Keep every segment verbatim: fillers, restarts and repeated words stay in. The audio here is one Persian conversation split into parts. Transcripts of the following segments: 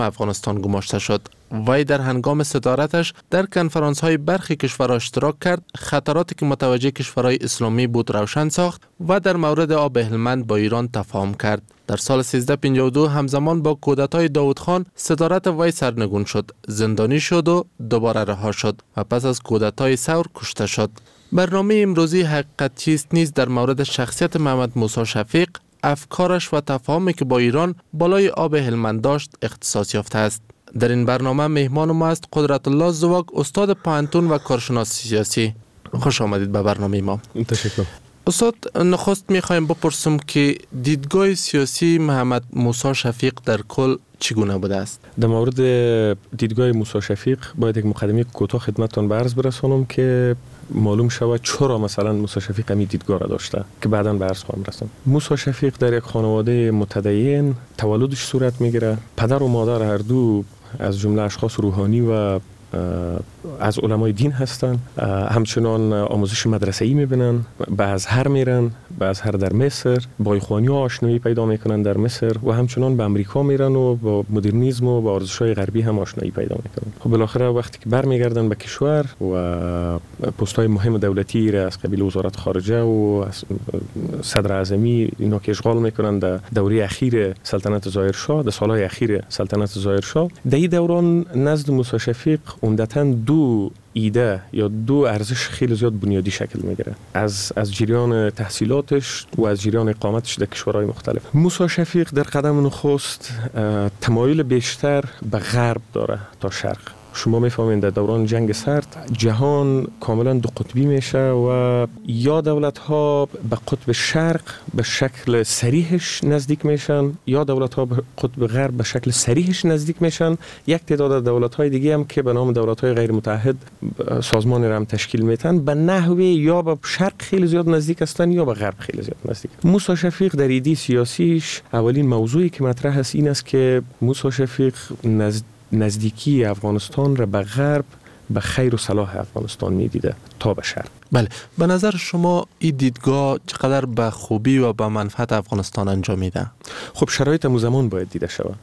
افغانستان گماشته شد. وی در هنگام صدارتش در کنفرانس های برخی کشورها اشتراک کرد، خطراتی که متوجه کشورهای اسلامی بود روشن ساخت و در مورد آب هلمند با ایران تفاهم کرد. در سال سیزده پنجاه و دو همزمان با کودتای داود خان صدارت وی سرنگون شد، زندانی شد و دوباره رها شد و پس از کودتای ثور کشته شد. برنامه امروزی حقیقت چیست نیز در مورد شخصیت محمد موسی شفیق، افکارش و تفاهمی که با ایران بالای آب هلمند داشت اختصاص یافته است. در این برنامه مهمان ما است قدرت الله زواگ، استاد پوهنتون و کارشناس سیاسی. خوش آمدید به برنامه ما. تشکر. استاد، نخست میخوایم بپرسم که دیدگاه سیاسی محمد موسی شفیق در کل چگونه بوده است؟ در مورد دیدگاه موسی شفیق باید یک مقدمه کوتاه خدمتتان به عرض برسانم که معلوم شود چرا مثلا موسی شفیق همین دیدگاه را داشته که بعداً به عرض خواهم رساند. موسی شفیق در یک خانواده متدین تولدش صورت میگیره. پدر و مادر هر دو از جمله اشخاص روحانی و از علمای دین هستن. همچنان آموزش مدرسه‌ای میبینن، به ازهر میرن، به ازهر در مصر با اخوانی ها آشنایی پیدا میکنن در مصر و همچنان به امریکا میرن و با مدرنیسم و با ارزش‌های غربی هم آشنایی پیدا میکنن. خب بالاخره وقتی که برمیگردن به کشور و پست‌های مهم دولتی را از قبیل وزارت خارجه و صدر اعظمی اینا که اشغال میکنن در دوره اخیر سلطنت ظاهرشاه، در سالهای اخیر سلطنت ظاهرشاه، در این دوران نزد موسی شفیق عمدتاً دو ایده یا دو ارزش خیلی زیاد بنیادی شکل میگیره از از جریان تحصیلاتش و از جریان اقامتش در کشورهای مختلف. موسی شفیق در قدم نخست تمایل بیشتر به غرب داره تا شرق. شما میفهمید در دوران جنگ سرد جهان کاملا دو قطبی میشه و یا دولت ها به قطب شرق به شکل صریحش نزدیک میشن یا دولت ها به قطب غرب به شکل صریحش نزدیک میشن. یک تعداد دولت های دیگه هم که به نام دولت های غیر متحد سازمان را هم تشکیل میتن به نحوه یا به شرق خیلی زیاد نزدیک هستن یا به غرب خیلی زیاد نزدیک. موسی شفیق در ایده سیاسیش اولین موضوعی که مطرح است این است که موسی شفیق نزد نزدیکی افغانستان را به غرب به خیر و صلاح افغانستان میدیده تا به شرق. بله، به نظر شما این دیدگاه چقدر به خوبی و به منفعت افغانستان انجام میده؟ خب شرایط همون زمان باید دیده شود.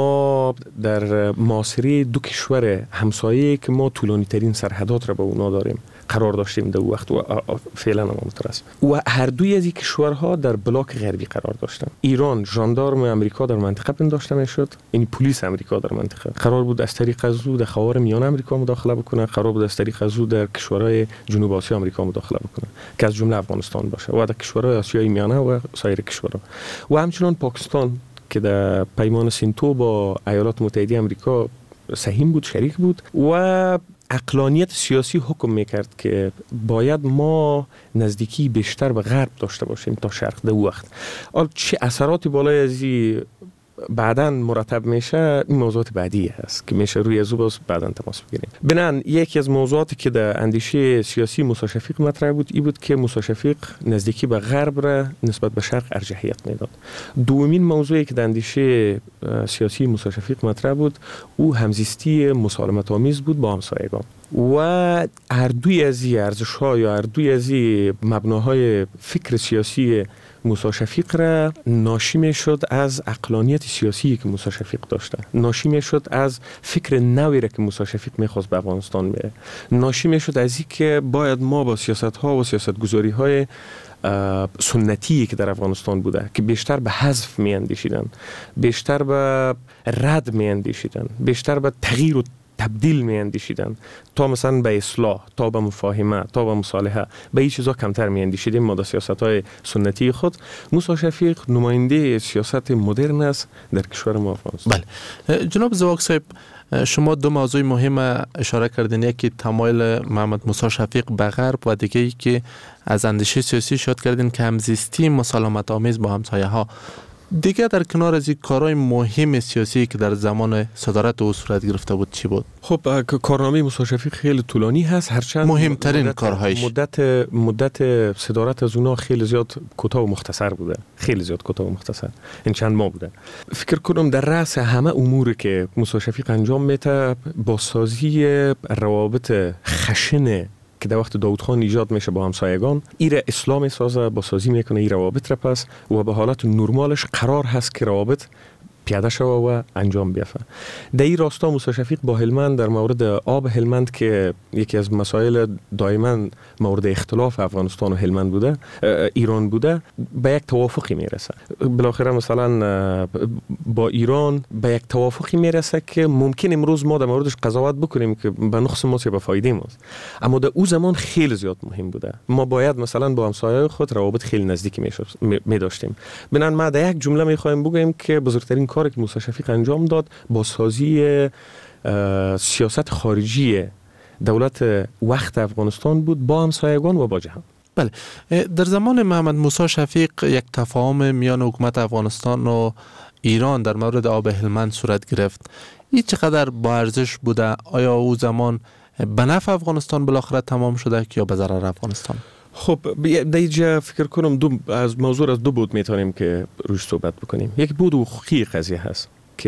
ما در معاصره دو کشور همسایه که ما طولانی ترین سرحدات را با اونا داریم قرار داشتیم در وقت و فعلا هم مترس و هر دوی از این کشورها در بلاک غربی قرار داشتن. ایران ژاندارم امریکا در منطقه پنداشته میشد، یعنی پلیس امریکا در منطقه قرار بود از طریق از او در خاور میانه امریکا مداخله بکنه، قرار بود از طریق از او در کشورهای جنوب آسیا امریکا مداخله بکنه که از جمله افغانستان باشه و در کشورهای آسیای میانه و سایر کشورها و همچنین پاکستان که در پیمان سینتو با ایالات متحده آمریکا سهیم بود، شریک بود و عقلانیت سیاسی حکم میکرد که باید ما نزدیکی بیشتر به غرب داشته باشیم تا شرق. در وقت حالا چه اثراتی بالای از این بعداً مرتب میشه این موضوعات بعدی هست که میشه روی ازو باز بعداً تماس بگیریم. بنان یکی از موضوعاتی که در اندیشه سیاسی موسی شفیق مطرح بود این بود که موسی شفیق نزدیکی به غرب را نسبت به شرق ارجحیت میداد. دومین موضوعی که در اندیشه سیاسی موسی شفیق مطرح بود او همزیستی مسالمت آمیز بود با همسایگان و هر دوی از این ارزش‌ها یا هر دوی از این مبناهای فکر سیاسی موسی شفیق را ناشی می شد از عقلانیت سیاسی که موسی شفیق داشته، ناشی می شد از فکر نوی را که موسی شفیق می خواست به افغانستان بیاره، ناشی می شد از این که باید ما با سیاست ها و سیاست گذاری های سنتی که در افغانستان بوده که بیشتر به حذف می اندیشیدن، بیشتر به رد می اندیشیدن، بیشتر به تغییر و تبدیل می اندیشیدن تا مثلا به اصلاح، تا به مفاهمه، تا به مصالحه، به این چیزا کمتر می اندیشیدیم ما در سیاست‌های سنتی خود. موسی شفیق نماینده سیاست مدرن است در کشور ما افغانستان. بله جناب زواگ صاحب، شما دو موضوع مهم اشاره کردین، یکی تمایل محمد موسی شفیق به غرب و دیگه ای که از اندیشه سیاسی شاد کردین که همزیستی مسالمت آمیز با همسایه ها. دیگه در کنار از این کارهای مهم سیاسی که در زمان صدارت او صورت گرفته بود چی بود؟ خب کارنامه موسی شفیق خیلی طولانی هست، هرچند مهمترین مدت کارهایش مدت مدت صدارت از اونا خیلی زیاد کوتاه و مختصر بوده، خیلی زیاد کوتاه و مختصر، این چند ماه بوده. فکر کنم در رأس همه اموری که موسی شفیق انجام میده بازسازی روابط خشن که در وقت داود خان ایجاد میشه با همسایگان، این اسلام سازه، با سازی میکنه این روابط را پس و به حالت نرمالش قرار هست که روابط پیاده شوه و انجام بیافته. در این راستا موسی شفیق با هلمند در مورد آب هلمند که یکی از مسائل دائما مورد اختلاف افغانستان و هلمند بوده، ایران بوده، به یک توافقی میرسه. بالاخره مثلا با ایران به یک توافقی میرسه که ممکن امروز ما در موردش قضاوت بکنیم که به نقص ما به فایده ماست، اما در اون زمان خیلی زیاد مهم بوده. ما باید مثلا با همسایه‌های خود روابط خیلی نزدیکی می داشتیم. بنان ما در یک جمله میخوایم بگیم که بزرگترین کاری که موسی شفیق انجام داد با سازی سیاست خارجی دولت وقت افغانستان بود با همسایگان و با جهان. بله، در زمان محمد موسی شفیق یک تفاهم میان حکومت افغانستان و ایران در مورد آب هلمند صورت گرفت. این چقدر با ارزش بوده؟ آیا او زمان به نفع افغانستان بالاخره تمام شده یا به ضرر افغانستان؟ خب در اینجا فکر کنم دو از موضوع از دو بود میتونیم که روش صحبت بکنیم. یک بود حقوقی قضیه هست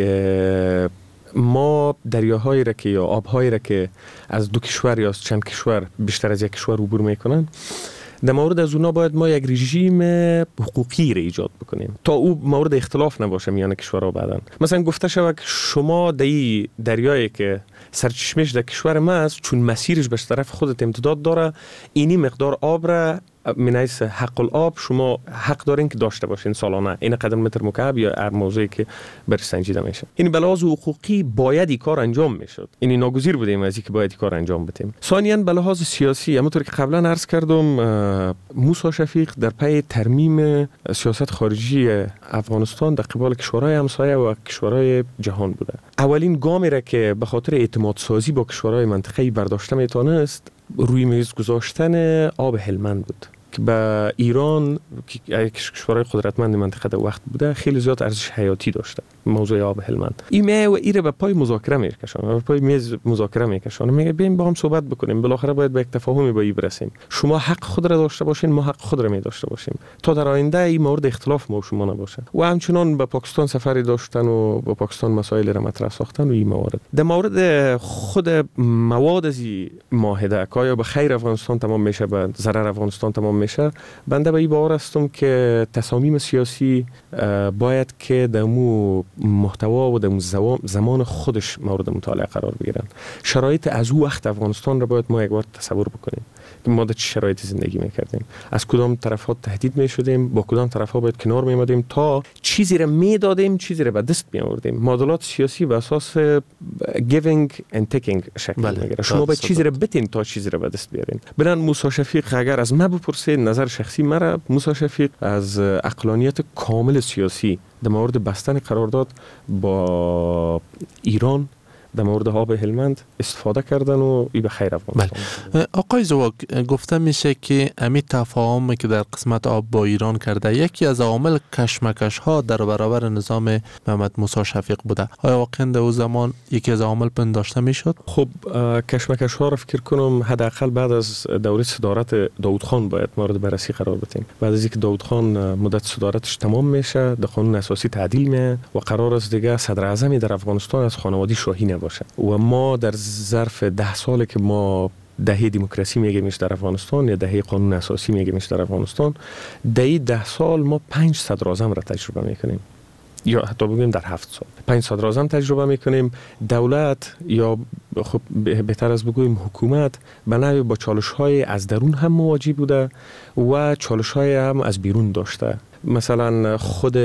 که ما دریاهایی را که یا آبهایی را که از دو کشور یا از چند کشور بیشتر از یک کشور عبور میکنن، در مورد از اونا باید ما یک رژیم حقوقی را ایجاد بکنیم تا او مورد اختلاف نباشه میان کشورها. بعدن مثلا گفته شود که شما در این دریایی که سرچشمش در کشور ما است، چون مسیرش به طرف خودت امتداد داره، اینی مقدار آب را من حیث حق الآب شما حق دارین که داشته باشین سالانه این قدر متر مکعب یا هر موضوعی که بر سنجیده میشه. این به لحاظ حقوقی باید این کار انجام میشد. این ناگزیر بودیم از اینکه باید این کار انجام بدیم. ثانیاً به لحاظ سیاسی، همونطور که قبلا عرض کردم، موسی شفیق در پی ترمیم سیاست خارجی افغانستان در قبال کشورهای همسایه و کشورهای جهان بوده. اولین گامی را که به خاطر اعتماد سازی با کشورهای منطقه‌ای برداشته میتونست روی میز گذاشتن آب هلمند بود که به ایران که یک کشورهای قدرتمند منطقه در وقت بوده خیلی زیاد ارزش حیاتی داشته موضوع آب هلمند. این میه و ایره به پای مذاکره میکشونه، به پای میز مذاکره میکشونه، میگه بیایم با هم صحبت بکنیم، بالاخره باید به یک تفاهمی با این برسیم. شما حق خود را داشته باشین، ما حق خود را می داشته باشیم تا در آینده این مورد اختلاف ما و شما نباشه. و همچنان به پاکستان سفری داشتن و با پاکستان مسائل را مطرح ساختن و این موارد. در مورد خود مواد از این معاهده که آیا به خیر افغانستان تمام میشه به ضرر افغانستان تمام میشه، بنده به این باور هستم که تصامیم سیاسی باید که در مو محتوا و در زمان خودش مورد مطالعه قرار بگیرن. شرایط از او وقت افغانستان را باید ما یک بار تصور بکنیم که ما در چه شرایطی زندگی میکردیم، از کدام طرف‌ها تهدید میشدیم، با کدام طرف‌ها باید کنار میمدیم تا چیزی را میدادیم، چیزی را به دست میآوردیم. معادلات سیاسی به اساس giving and taking شکل بله. میگیره. شما باید چیزی را بتین تا چیزی را به دست بیارین. بنان موسی شفیق اگر از من بپرسید نظر شخصی مرا، موسی شفیق از عقلانیت کامل سیاسی در مورد بستن قرارداد با ایران در مورد آب هلمند استفاده کردن و ای به خیر افغانستان. بله. آقای زواک، گفته میشه که امی تفاهم که در قسمت آب با ایران کرده یکی از عوامل کشمکش ها در برابر نظام محمد موسی شفیق بوده. آیا واقعا در او زمان یکی از عوامل پنداشته میشد؟ خب کشمکش ها را فکر کنم حداقل بعد از دوره صدارت داود خان باید مورد بررسی قرار بدیم. بعد از اینکه داود خان مدت صدارتش تمام میشه، در قانون اساسی تعدیل میشه و قرار است دیگه صدر اعظمی در افغانستان از خانواده شاهی باشه. و ما در ظرف ده ساله که ما دهه دموکراسی میگیمش در افغانستان یا دهه قانون اساسی میگیمش در افغانستان، دهه ده سال ما پنج صدر اعظم را تجربه میکنیم، یا حتی بگیم در هفت سال پنج صدر اعظم تجربه میکنیم. دولت یا خب بهتر از بگویم حکومت به نوعی با چالش های از درون هم مواجه بوده و چالش های هم از بیرون داشته. مثلا خود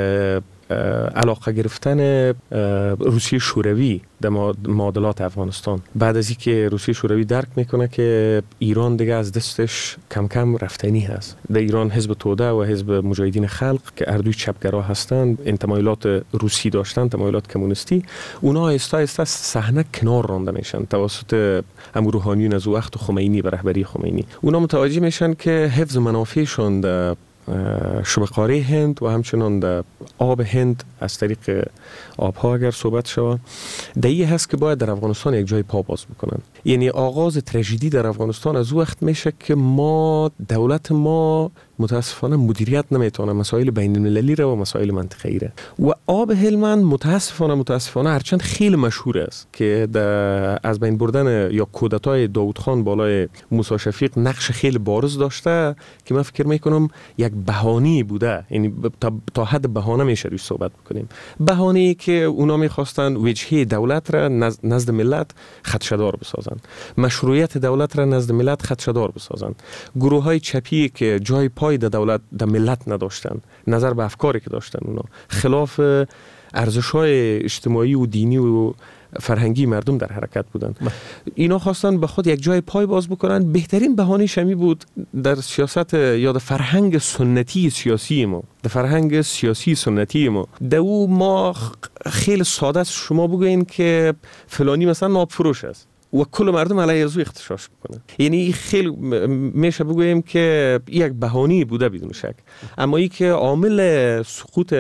علاقه گرفتن روسیه شوروی در معادلات افغانستان، بعد از اینکه روسیه شوروی درک میکنه که ایران دیگه از دستش کم کم رفتنی هست. در ایران حزب توده و حزب مجاهدین خلق که اردوی چپگرا هستند، این تمایلات روسی داشتن، تمایلات کمونیستی، اونا آهسته آهسته صحنه کنار رانده میشن توسط امور روحانیون از وقت خمینی و رهبری خمینی. اونا متوجه میشن که حفظ منافعشون در شبه قاره هند و همچنان در آب هند از طریق آبها اگر صحبت شود، دایی هست که باید در افغانستان یک جای پا باز بکنن. یعنی آغاز تراژدی در افغانستان از وقت میشه که ما دولت ما متاسفانه مدیریت نمیتونه مسائل بین المللی را و مسائل منطقه‌ای را. و آب هلمند متاسفانه متاسفانه هرچند خیلی مشهور است که از بین بردن یا کودتای داود خان بالای موسی شفیق نقش خیلی بارز داشته که من فکر میکنم یک بهانه بوده، یعنی تا, تا حد بهانه دوستانه میشه روش صحبت بکنیم. بهانه‌ای که اونا میخواستن وجهه دولت را نزد ملت خدشه‌دار بسازن، مشروعیت دولت را نزد ملت خدشه‌دار بسازن. گروه های چپی که جای پای در دولت در ملت نداشتن، نظر به افکاری که داشتن اونا خلاف ارزش‌های اجتماعی و دینی و فرهنگی مردم در حرکت بودن، اینا خواستن به خود یک جای پای باز بکنن. بهترین بهانه شمی بود در سیاست یا در فرهنگ سنتی سیاسی ما، در فرهنگ سیاسی سنتی ما دو ما خیلی ساده است شما بگوین که فلانی مثلا ناب فروش است و کل مردم علیه از او اختشاش بکنن. یعنی خیلی میشه بگویم که یک بهانه بوده بدون شک، اما ای که عامل سقوط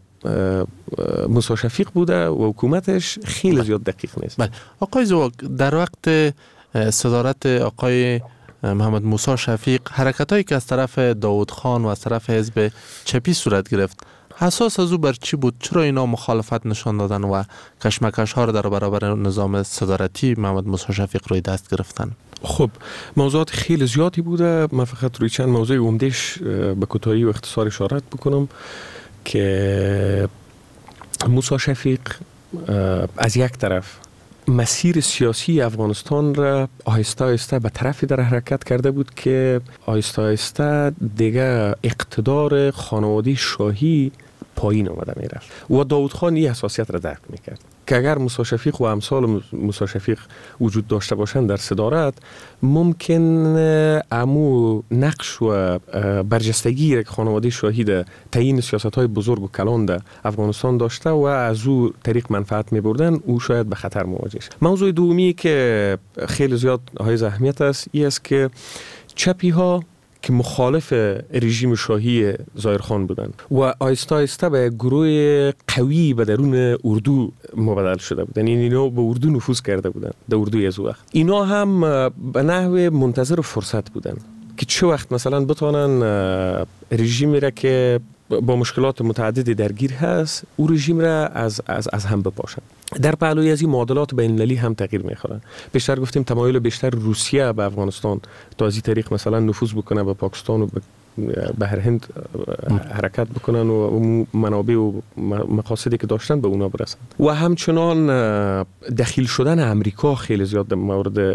موسی شفیق بوده و حکومتش خیلی زیاد دقیق نیست. بله آقای زواگ، در وقت صدارت آقای محمد موسی شفیق حرکتایی که از طرف داود خان و از طرف حزب چپی صورت گرفت، اساس از او بر چی بود؟ چرا اینا مخالفت نشان دادن و کشمکش ها را در برابر نظام صدارتی محمد موسی شفیق روی دست گرفتن؟ خب موضوعات خیلی زیادی بوده، من فقط روی چند موضوع عمده‌اش به کوتاهی و اختصار اشارت بکنم که موسی شفیق از یک طرف مسیر سیاسی افغانستان را آهسته آهسته به طرفی در حرکت کرده بود که آهسته آهسته دیگه اقتدار خانواده شاهی پایین آمده می رفت و داود خان این حساسیت را درک می کرد که اگر موسی شفیق و امثال موسی شفیق وجود داشته باشند در صدارت، ممکن امو نقش و برجستگی که خانواده شاهی ده تعیین سیاست‌های بزرگ و کلان ده افغانستان داشته و از او طریق منفعت می‌بردن، او شاید به خطر مواجه شد. موضوع دومی که خیلی زیاد های اهمیت است این است که چپی ها که مخالف رژیم شاهی ظاهرخان بودند و آهسته آهسته به گروه قوی به درون اردو مبدل شده بودند، یعنی اینا به اردو نفوذ کرده بودند در اردوی از وقت. اینا هم به نحو منتظر فرصت بودند که چه وقت مثلا بتونن رژیمی را که با مشکلات متعددی درگیر هست او رژیم را از از از هم بپاشن. در پهلوی از این معادلات بین المللی هم تغییر می‌خورن. بیشتر گفتیم تمایل بیشتر روسیه به افغانستان تا از این طریق مثلا نفوذ بکنه به پاکستان و به بحر هند حرکت بکنن و منابع و مقاصدی که داشتن به اونا برسن و همچنان دخیل شدن امریکا خیلی زیاد در مورد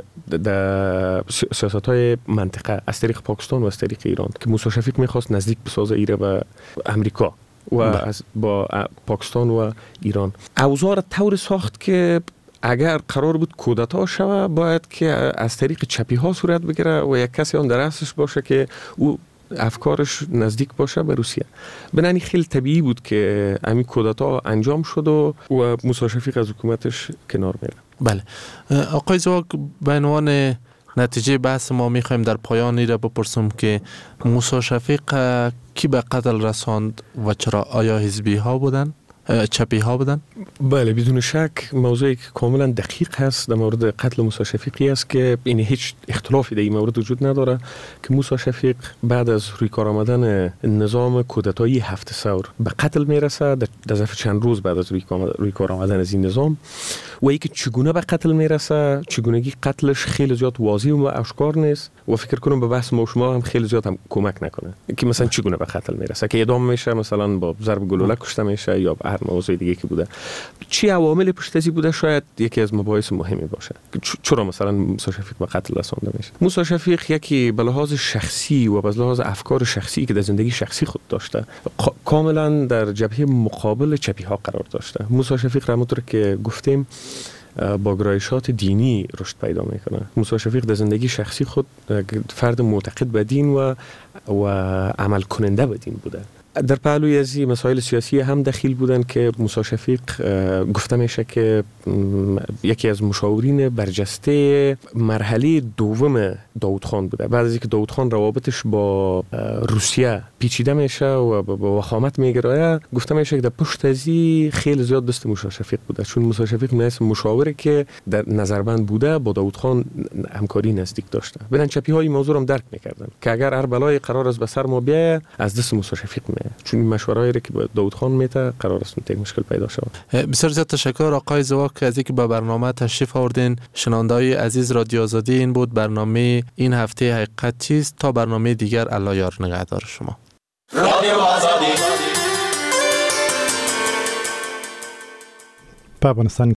در سیاست‌های منطقه از طریق پاکستان و از طریق ایران که موسی شفیق می‌خواست نزدیک بسازه ایره به امریکا و از با پاکستان و ایران. اوضاع را طور ساخت که اگر قرار بود کودتا شود باید که از طریق چپی ها صورت بگیره و یک کسی آن در اصلش باشه که او افکارش نزدیک باشه به روسیه. بنابراین خیلی طبیعی بود که همین کودتا انجام شد و, و موسی شفیق از حکومتش کنار میره. بله آقای زواگ، به عنوان نتیجه بحث ما میخوایم در پایان این را بپرسم که موسی شفیق کی به قتل رساند و چرا؟ آیا حزبی ها بودن؟ چپی ها بودن؟ بله بدون شک موضوعی که کاملا دقیق هست در مورد قتل موسی شفیقی است که این هیچ اختلافی در این مورد وجود نداره که موسی شفیق بعد از روی کار آمدن نظام کودتایی هفت ثور به قتل میرسه در ظرف چند روز بعد از روی کار آمدن از این نظام و اینکه چگونه به قتل میرسه، چگونگی قتلش خیلی زیاد واضح و آشکار نیست و فکر کنم به بحث ما شما هم خیلی زیاد هم کمک نکنه که مثلا چگونه به قتل میرسه، که اعدام میشه مثلا با ضرب گلوله کشته میشه یا هر موضوع دیگه که بوده. چی عوامل پشت از این بوده شاید یکی از مباحث مهمی باشه که چرا مثلا موسی شفیق به قتل رسانده میشه. موسی شفیق یکی به لحاظ شخصی و به لحاظ افکار شخصی که در زندگی شخصی خود داشته کاملا در جبهه مقابل چپی ها قرار داشته. موسی شفیق همونطور که گفتیم با گرایشات دینی رشد پیدا میکنه. موسی شفیق در زندگی شخصی خود فرد معتقد به دین و و عمل کننده به دین بوده. در پهلوی از این مسائل سیاسی هم دخیل بودن که موسی شفیق گفته میشه که یکی از مشاورین برجسته مرحله دوم داود خان بوده. بعد از اینکه داود خان روابطش با روسیه پیچیده میشه و با وخامت میگرایه، گفته میشه که در پشت از این خیلی زیاد دست موسی شفیق بوده، چون موسی شفیق مثل مشاوره که در نظربند بوده با داود خان همکاری نزدیک داشته. بدن چپی های موضوع هم درک میکردن که اگر هر بلای قرار است به سر ما بیایه از دست موسی شفیق میاد، چون این مشوره‌ای که با داود خان میته قرار است یک مشکل پیدا شود. بسیار زیاد تشکر آقای زواگ که از اینکه به برنامه تشریف آوردین. شنونده‌های عزیز رادیو آزادی، این بود برنامه این هفته حقیقت چیست. تا برنامه دیگر الله یار نگهدار شما. رادیو آزادی په افغانستان